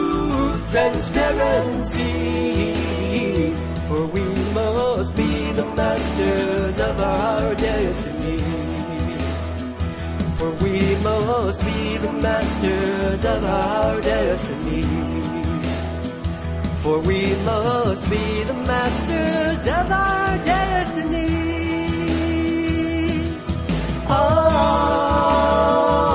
truth, transparency, for we must be the masters of our destinies. For we must be the masters of our destinies. For we must be the masters of our destinies. Oh.